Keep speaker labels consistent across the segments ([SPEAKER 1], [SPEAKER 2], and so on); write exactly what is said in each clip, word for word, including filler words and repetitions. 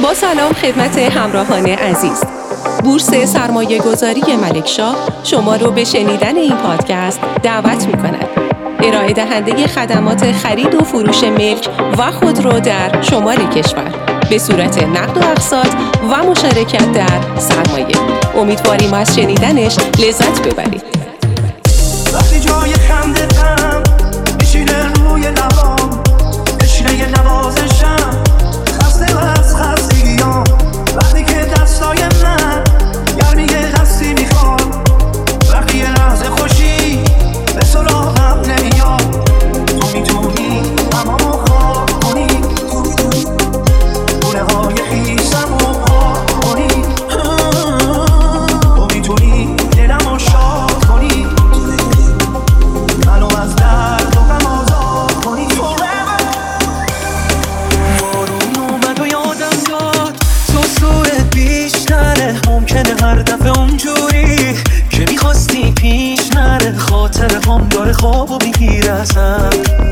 [SPEAKER 1] با سلام خدمت همراهان عزیز. بورس سرمایه گذاری ملکشاه شما رو به شنیدن این پادکست دعوت می کند. ارائه دهنده خدمات خرید و فروش ملک و خودرو در شمال کشور به صورت نقد و اقساط و مشارکت در سرمایه. امیدواریم از شنیدنش لذت ببرید.
[SPEAKER 2] وقتی جای خنده تم میشینه روی لبام، بشینه نوازشم، خسته و از خستگیام. وقتی که دستای من گرمی خستی میخواد، وقتی یه لحظه خوشی به سراغم نمیاد. تو میتونی تمامو خواب کنی، گونه های خیسم رو خواب کنی، تو میتونی دلمو شاد کنی، منو از درد و غم آزاد کنی. بارون اومد و یادم داد تو سوء بیشتره، ممکنه هر دفعه اونجوری که میخواستی پیش نره. خاطر هم داره خواب و میگیره ازم،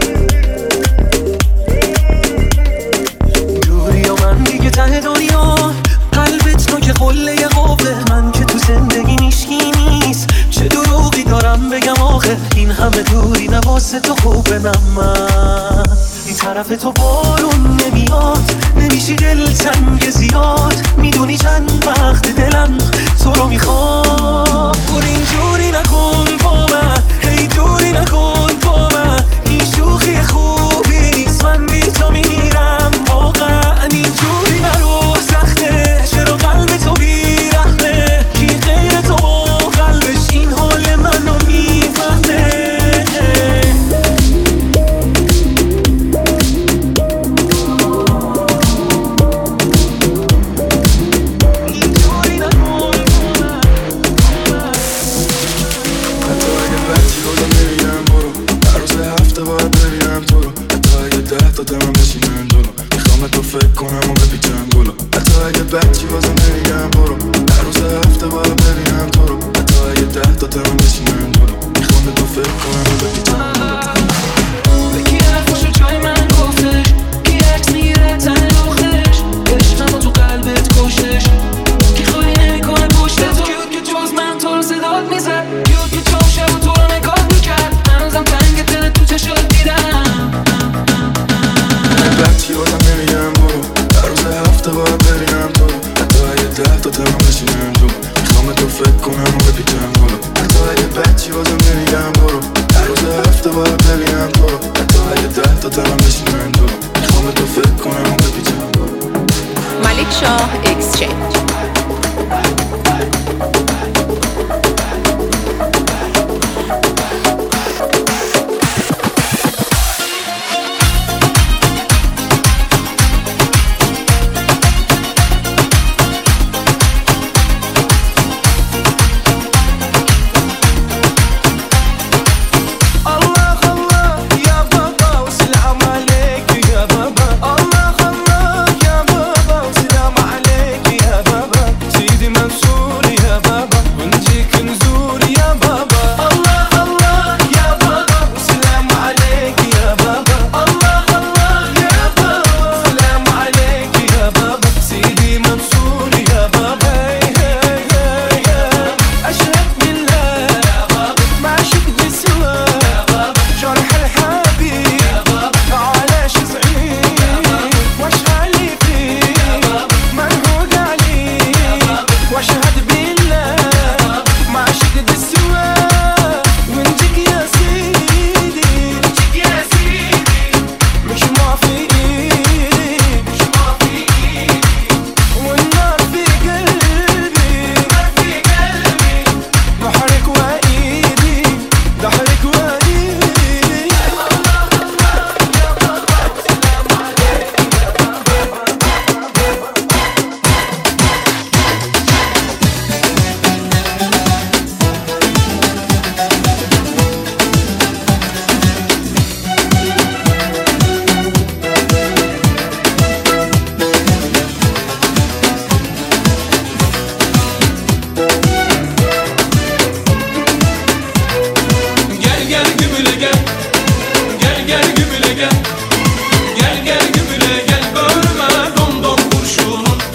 [SPEAKER 2] دوری و من دیگه ته دنیا، قلبت تو که قله قوه، من که تو زندگی نیشکی نیست. چه دروغی دارم بگم آخه، این همه دوری نواسه تو خوبه. من این طرف تو بارون نمیاد، نمیشی دل تنگ زیاد، میدونی چند وقت دلم تو رو میخواد. بور اینجوری نکن با من، هی دوری نکن با من، این شوخی خوبی نیست، من بی تو میرم واقعا. اینجوری نرو سخته، چرا قلب تو بیرحمه، کی غیر تو قلبش این حال منو میفهمه.
[SPEAKER 3] فکر کنم و بپیچم جلو، حتی اگه بچی بازم نمیگم برو. هر روز هفته باید ببینم تو رو، حتی اگه ده تا تمام بشینم جلو. میخوام به تو فکر کنم و بپیچم جلو.
[SPEAKER 2] به کی حرفاشو جای من گفتش، کی عکس میگیره تن لختش، عشقمو تو قلبت کشتش، کی خواهی نمیکنه پشت تو. کیود که جز من تو رو صدات میزد، کیود که تو شب و تو رو نگاه میکرد، هنوزم تنگ دل تو چشات دیدم.
[SPEAKER 3] بچی بازم نمیگم برو، هر روز هفته باید ببینم تو رو، حتی اگه ده تا تمام بشینم جلو. میخوام به تو فکر کنم و بپیچم جلو، حتی اگه بچی بازم نمیگم برو، هر روز هفته باید ببینم تو رو، حتی اگه ده تا تمام بشینم جلو. میخوام به تو فکر کنم و بپیچم جلو.
[SPEAKER 1] ملکشاه اکسچنج.
[SPEAKER 2] gel. Gel gel gümüle gel, bölme dom dom kurşunun.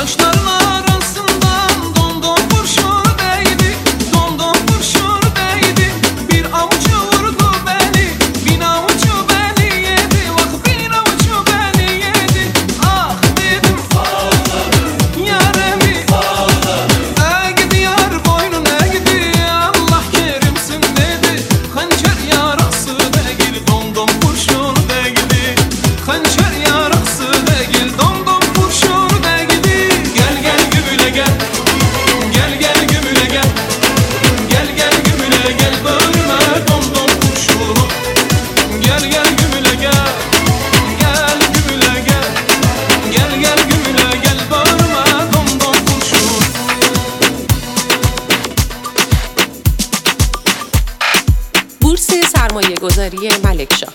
[SPEAKER 1] سرمایه‌گذاری ملکشاه.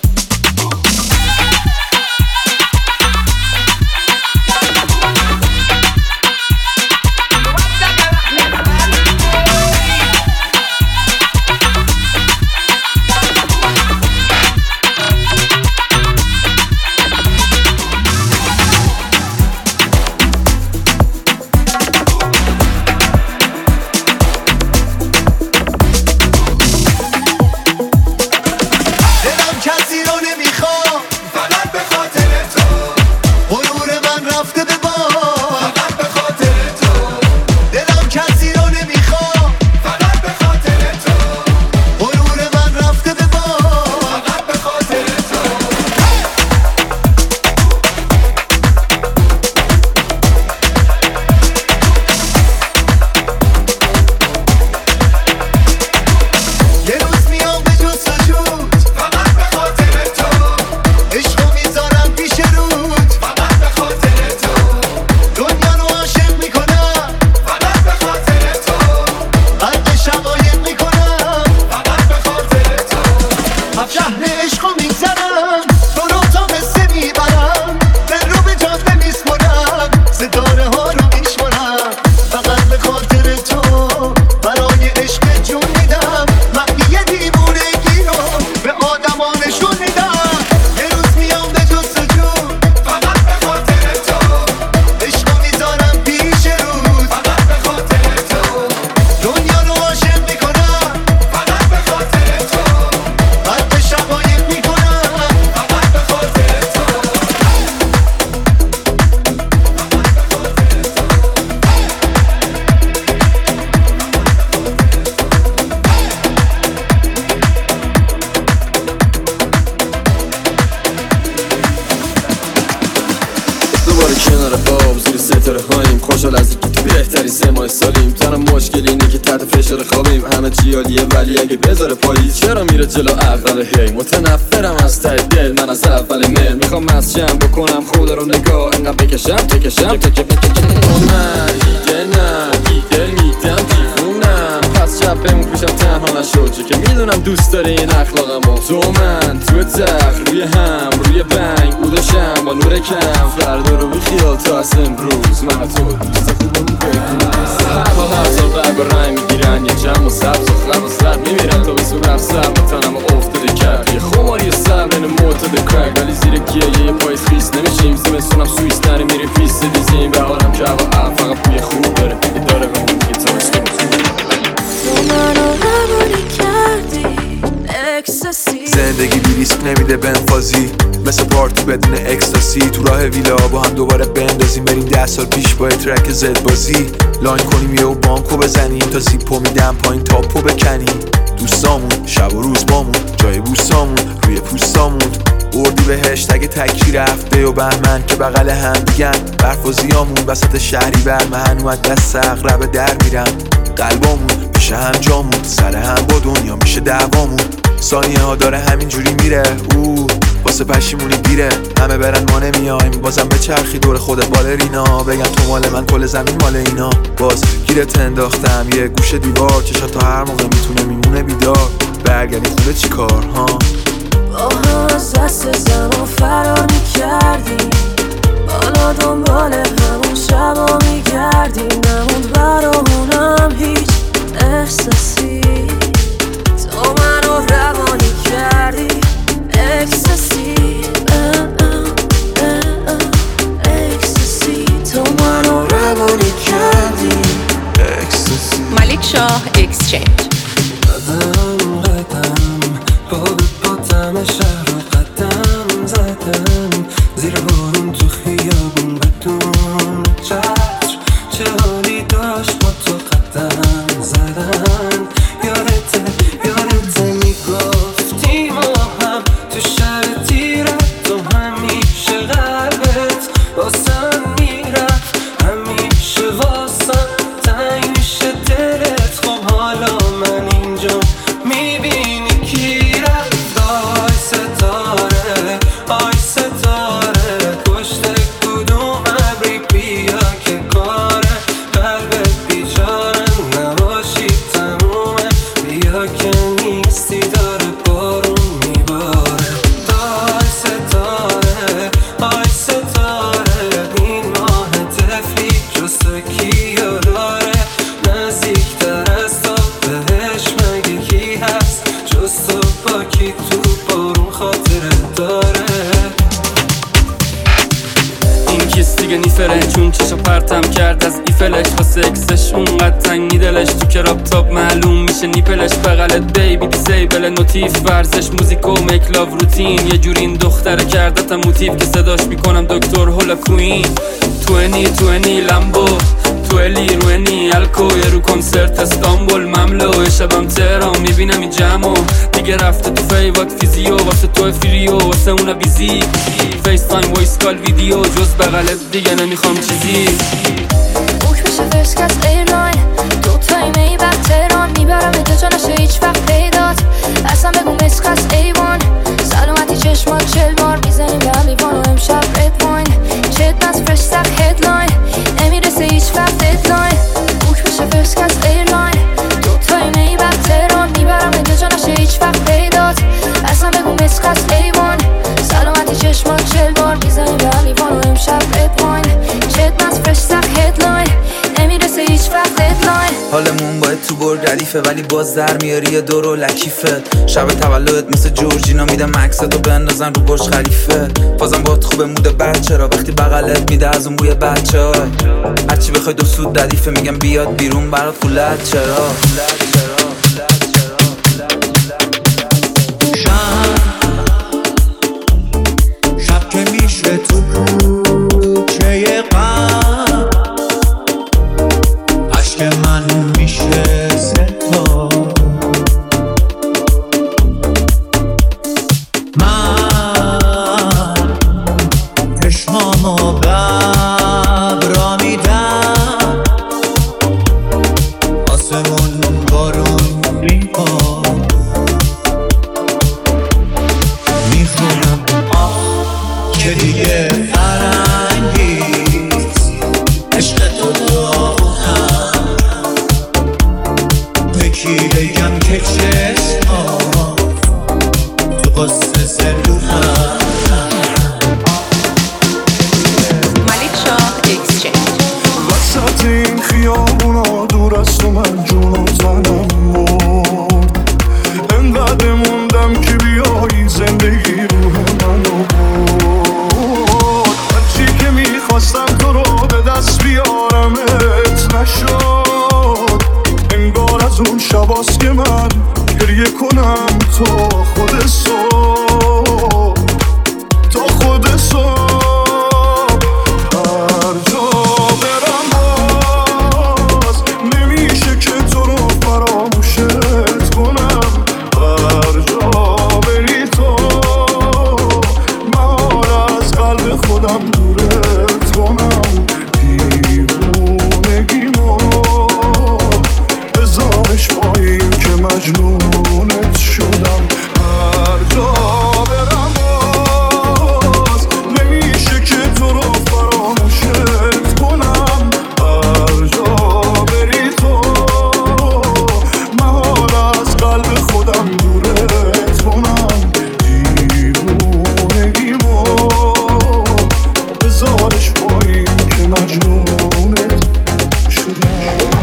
[SPEAKER 4] کنار آب زیر ستاره هاییم، خوشحال از اینکه تو بهتری سه ماه سالیم. تنها مشکل اینه که تحت فشار خوابیم، همه چی عالیه ولی اگه بذاره پاییز چرا میره جلو عقل هی. متنفرم از ته دل، من از اول مل میخوام مسجم بکنم خدا رو نگاه، انقدر بکشم تکشم تکه بکشم. من دیگه نه دیگه میدم دیوونم، پس شب بمون پیشم تنها نشد چه که میدونم دوست داره این اخلاقمو. تو من تو تخ روی هم روی بنگ بودشم با نور کم، فردا رو بیخیال تا از امروز من تو دوست خوبم بگم. هوا هفتا برگ و رنگ میگیرن یه جمع و سبز و خم و سر میمیرن تا به صورت سر بتنم و افتاده کرد یه خماری سر بین معتاد کرک، ولی زیر گیه یه پایز خیس نمیشیم. زمستونم سویس نری میری پیست دیزیم به حالم که هوا هم فقط بوی خوب داره داره به اون که تو بشتم.
[SPEAKER 5] تو منو همونی کردی اکسسی،
[SPEAKER 3] زندگی بی ریسک نمیده بنفازی، مثل پارتی بدون اکستاسی. تو راه ویلا با هم دوباره بندازیم، بریم ده سال پیش با ترک زد بازی. لاین کنیم یه و بانکو بزنیم تا زیپو میدم پایین تاپو بکنیم. دوستامون شب و روز بامون جای بوسامون روی پوستامون. بردی بهش تگ تکی رفته و بهمن که بغل هم دیگن. برف و زیامون وسط شهری بر من و دست اقرب در میرم. قلبامون میشه هم جامون، سر هم با دنیا میشه دعوامون. ثانیه ها داره همینجوری میره او واسه پشیمونی دیره. همه برن ما نمیایم، بازم به چرخی دور خود بالرینا. بگم تو مال من کل زمین مال اینا. باز گیرت انداختم یه گوشه دیوار، چشا تا هر موقع میتونه میمونه بیدار. برگردی خونه چی کار ها؟
[SPEAKER 5] با هم از دست زمان فرار میکردیم، بالا دنبال همون شبا میگردیم. نموند برامونم هیچ احساسی، تو منو روانی کردی اکسسی. اکسسی تو منو روانی
[SPEAKER 2] تو صبح کی تو بارون خاطره داره.
[SPEAKER 6] این کیس دیگه نیفره چون چشا پرتم کرد از ایفلش واسه اکسش اونقدر تنگی دلش تو کراب تاب معلوم میشه نیپلش بغلت بیبی دیسیبل نوتیف ورزش موزیک و میکلاو روتین یه جوری این دختره کردتم موتیف که صداش میکنم دکتر هولا کوین توینی توینی لمبو تویلی روینی الکو یه رو کنسرت استانبول مملو شبم تهران میبینم این جمعو دیگه رفته تو فیوات فیزیو واسه تو فریو واسه اونا بیزی فیس تایم وایس کال ویدیو جز بغلت دیگه نمیخوام چیزی.
[SPEAKER 5] بوک بشه فرست کس ایرلاین دو تایی میبر تهران میبرم به جا نشه هیچ وقت پیدات اصلا بگو مسکس ایوان سلامتی چشمات چل بار میزنیم به هم لیوان و امشب رد واین چت نز فرش سخ هدلاین نمیرسه هیچ وقت ددلاین. بوک بشه فرست کس ایرلاین دو تایی میبر تهران میبرم به جا نشه هیچ وقت پیدات اصلا بگو مسکس ایوان سلامتی چشمات چل بار میزنیم به هم لیوان و امشب رد واین چت نز فرش سخ هدلاین نمیرسه هیچ وقت ددلاین.
[SPEAKER 7] حالمون باید تو برگ ردیفه ولی باز در میاری یه دور و لکیفه شب تولدت مثل جورجینا میدم مکستو بندازن رو برج خلیفه بازم باید خوبه موده بچه را وقتی بغلت میده از اون بوی بچه های هرچی بخوای دو سود ردیفه میگم بیاد بیرون برات کولت چرا
[SPEAKER 2] شب که میشه تو کوچه غم عشق من میشه ستا من چشمامو ببرا میدم آسمون بارون ریپا میخونم آه که دیگه فرنگیست عشق تو داغونم بکی بگم که چشمام تو قصه سلوهم.
[SPEAKER 1] ملک شاه اکسچنج.
[SPEAKER 3] وسط این خیابونا دور از تو من جون و زنم مرد انقدر موندم که بیایی زندگی روح منو برد هرچی که میخواستم تو رو به دست بیارمت نشد انگار از اون شباست که من گریه کنم تا خود صبح تا خود صبح هر جا برم باز نمیشه که تو رو فراموشت کنم هر جا بری تو من از قلب خودم دورت کنم دیوونگیمو بذارش پایین که مجنونت شدم هر جا برم باز نمیشه که تو رو فراموشت کنم هر جا بری تو من حال از قلب خودم دورت کنم دیوونگیمو بذارش پایین که مجنونت شدم.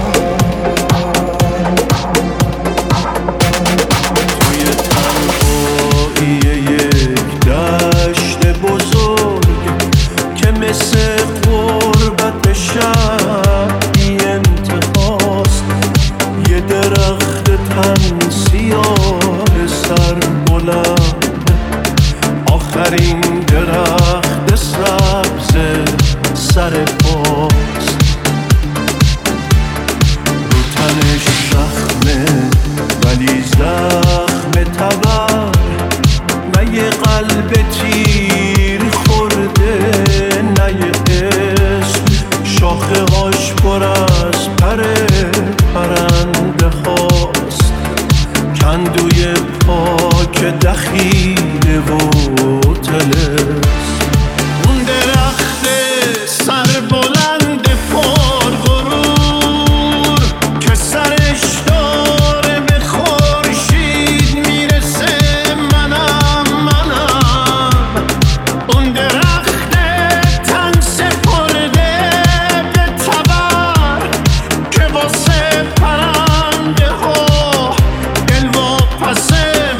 [SPEAKER 3] توی تنهایی یک دشت بزرگ که مثل غربت به شب بی انتهاست یه درخت تن سیاه سر بلند آخرین درخت سبز سر پاست رو تنش زخمه ولی زخم تبر نه یه قلب تیر خورده نه یه اسم شاخه هاش پر از پر پرنده هاست کندوی پاک دخیله و تلس اون درخت سر بلند پر غرور که سرش داره به خورشید میرسه منم منم اون درخت تن سپرده به تبر که واسه پرنده ها دل واپسه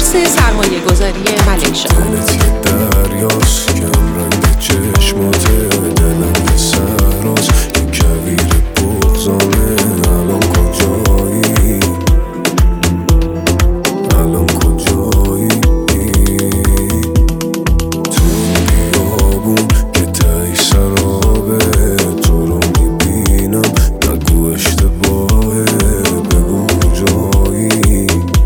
[SPEAKER 1] بورس سرمایه گذاری ملک شاه.
[SPEAKER 3] دلت یه دریاست، کم رنگ چشماته، دلم یه سراست، یه کویر بغضانه. الان کجایی؟ الان کجایی؟ تو این بیابون که تایی سرابه، تو رو میبینم نگو اشتباهه، بگو کجایی؟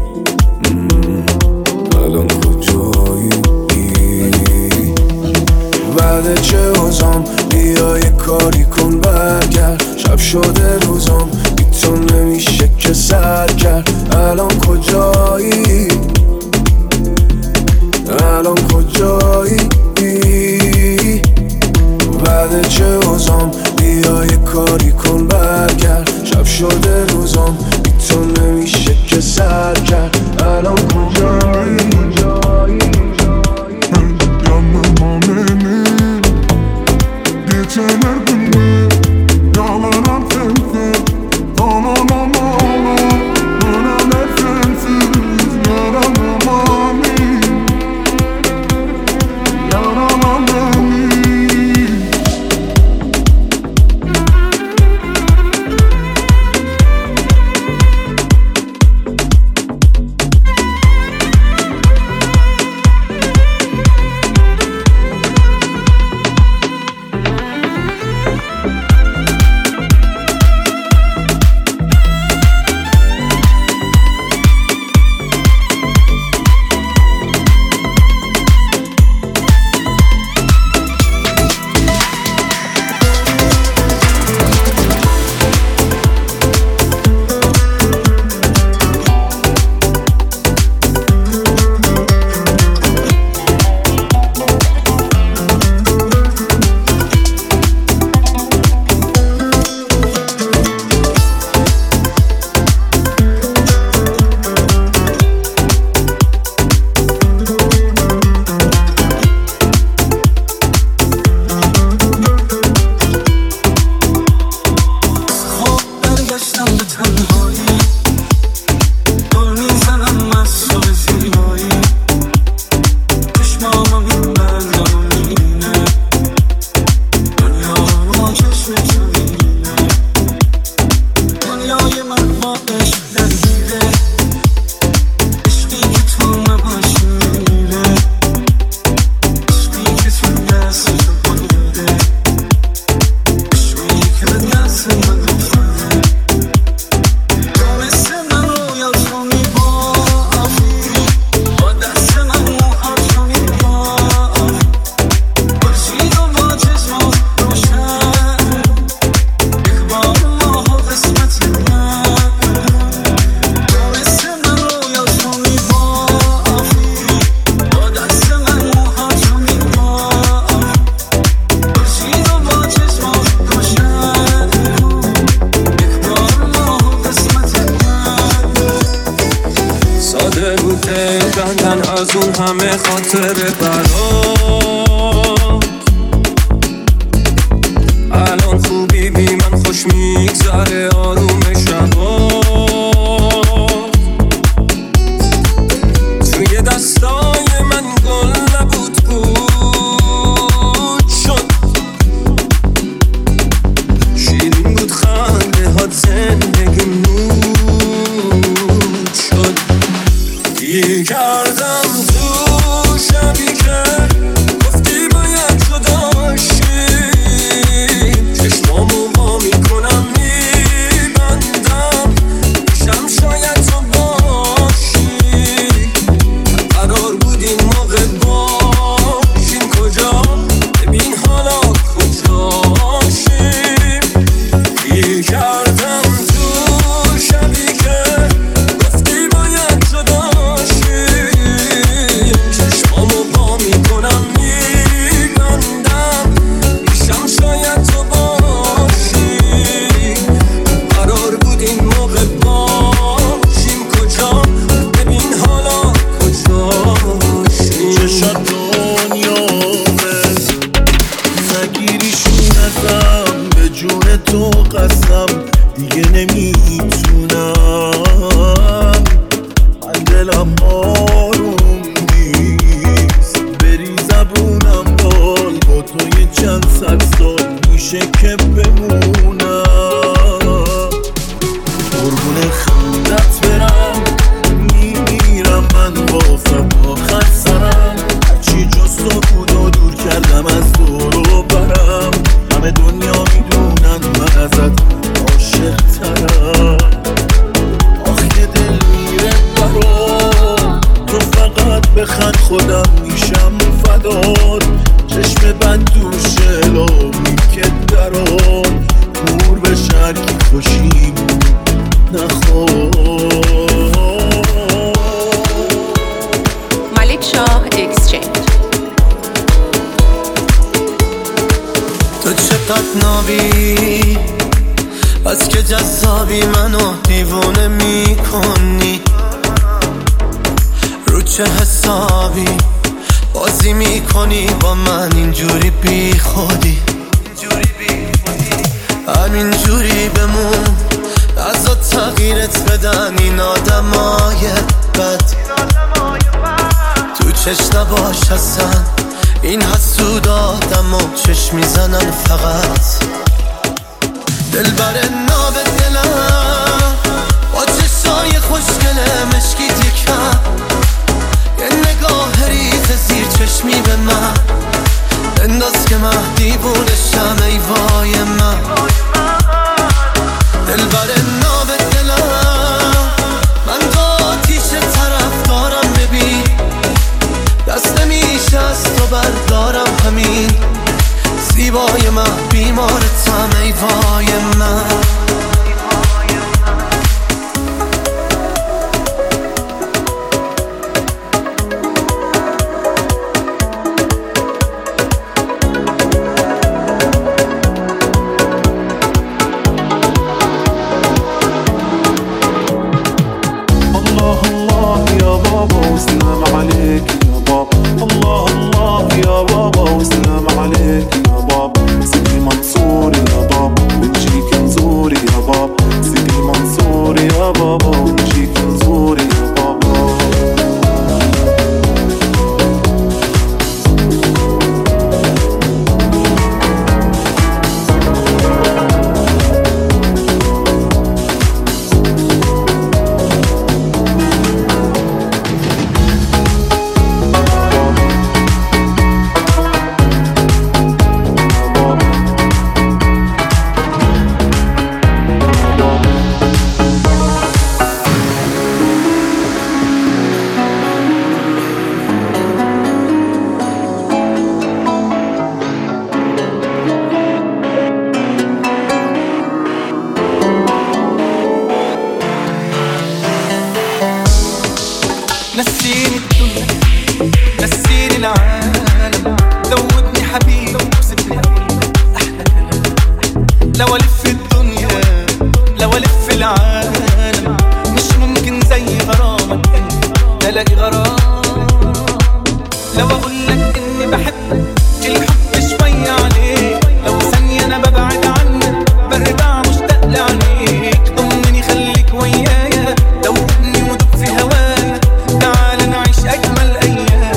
[SPEAKER 3] الان کجایی؟ بعد چه اوزام بیا یه کاری کن برگرد، شب شده روزام بی تو نمیشه که سر کرد. الان کجایی؟ الان کجایی؟ بعد چه اوزام بیا یه کاری کن برگرد، شب شده روزام بی تو نمیشه که سر کرد. الان کجایی؟
[SPEAKER 2] از اون همه خاطر برات الان خوبی بی من خوش میگذره آروم شبا توی دستای من گل نبود بود شد شیرین بود خنده هات زندگی نود شد گیر کردم تو شبی که گفتی باید جداشیم چشمامو وا میکنم میبندم میشم شاید تو باشی قرار بود این موقع باشیم کجا ببین حالا کجاشیم گیر کردم تو شبی که گفتی باید جداشیم چشمامو وا میکنم میبندم میشم شاید تو باشی قرار بود این موقع باشیم کجا ببین حالا کجاشیم
[SPEAKER 8] چشات دنیامه نگیریشون ازم به جون تو قسم دیگه نمیتونم من دلم آروم میشه که بمونم، قربون خندت برم، میمیرم من بازم آخر سرم، هرچی جز تو بود و دور کردم از دور و برم، همه دنیا میدونن من ازت عاشق ترم، آخه دل میره برام، تو فقط بخند خودم میشم فدات، چشم بند دوشه لامی که درام، نور به شرکی خوشی نخواه.
[SPEAKER 1] ملک شاه اکسچنج.
[SPEAKER 2] تو چقدر نابی، از که جذابی منو دیوونه میکنی، رو چه حسابی بازی میکنی با من اینجوری بی خودی، همینجوری بمون، ازا تغییرت بدن این آدمای بد، تو چشم نباش اصلا این حسود آدم و چشم میزنن فقط، دل بر ناب دلم با چشای خوشگله مشکی تیکم، یه نگاه ریز زیر چشمی به من انداز که من دیوونشم، ای وای من دل بر ناب دلم، من قاتیش طرف دارم، ببین دست نمیشه از تو بردارم، همین زیبای من بیمارتم، ای وای من. نسيني الدنيا نسيني العالم، ذوبني حبيبي وسيبني أحلى كلام، لو ألف الدنيا لو ألف العالم مش ممكن زي غرامك أنت تلاقي غرام، لو أقولك إني بحبك الحب شوية عليك، لو ثانية أنا ببعد عنك برجع مشتاق لعينيك، ضمني خليك ويايا دوبني ودوب في هوايا، تعال نعيش أجمل أيام،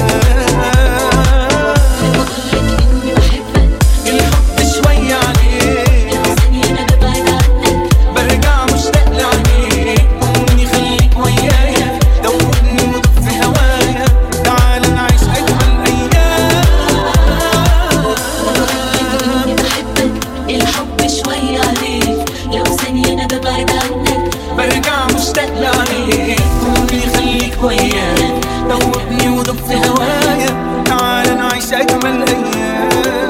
[SPEAKER 2] بقولك إني بحبك الحب شوية عليك، لو ثانية أنا ببعد عنك برجع مشتاق لعينيك، ضمني خليك ويايا دوبني ودوب في هوايا، تعال نعيش أجمل أيام، بقولك إني بحبك الحب شوية عليك، لو ثانية أنا ببعد عنك برجع مشتاق لعينيك، ضمني خليك ويايا دوبني ودوب في هوايا، تعال نعيش أجمل أيام.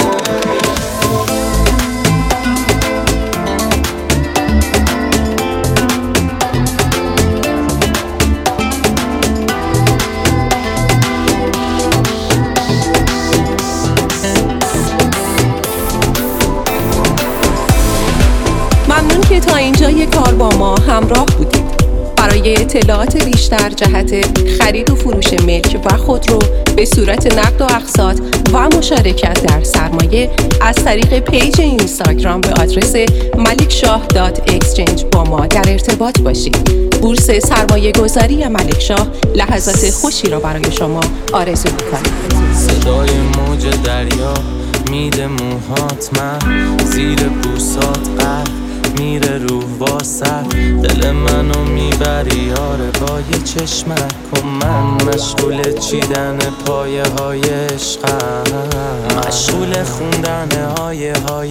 [SPEAKER 1] ممنون که تا اینجای کار با ما همراه بودید. برای اطلاعات بیشتر جهت خرید و فروش ملک و خودرو به صورت نقد و اقساط و مشارکت در سرمایه از طریق پیج اینستاگرام به آدرس ملک شاه دات اکسچنج با ما در ارتباط باشید. بورس سرمایه گذاری ملک شاه لحظات خوشی را برای شما آرزو می‌کند.
[SPEAKER 9] صدای موج دریا میده موهات، من زیر بوسات قلب میره روح واسط، دل منو میبری آره با یه چشمک و من مشغول چیدن پایه های عشقم، مشغول خوندن آیه های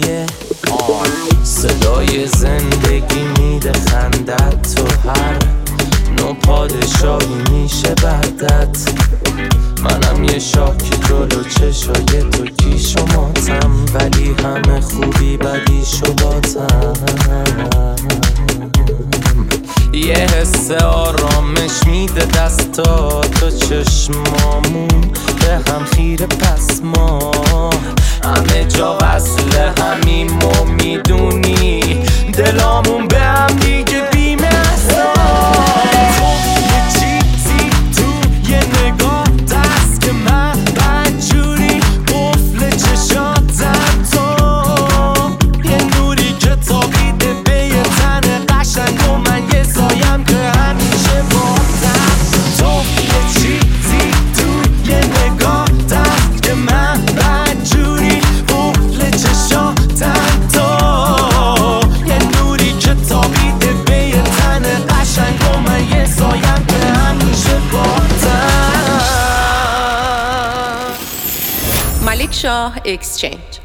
[SPEAKER 9] صدای زندگی میده خندت، تو هر نو پادشاهی میشه بعدت، منم یه شاکی جلو چشای تو گیش و ماتم، ولی همه خوبی بدیشو باتم، یه حس آرامش میده دستات و چشمامون به هم خیره، پس ما همه جا وصله همیم و میدونی دلامون به هم دیگه بیمه اصلا، تو یه چیزی تو یه نگاه دست که من بدجوری قفل چشاتم، تو یه نوری که تابیده به یه تن قشنگ و من یه سایم که همیشه باتم، تو یه چیزی تو یه نگاه دست که من بدجوری قفل چشاتم، تو یه نوری که تابیده به یه تن قشنگ و من یه سایم که همیشه باتم.
[SPEAKER 1] ملک شاه اکسچنج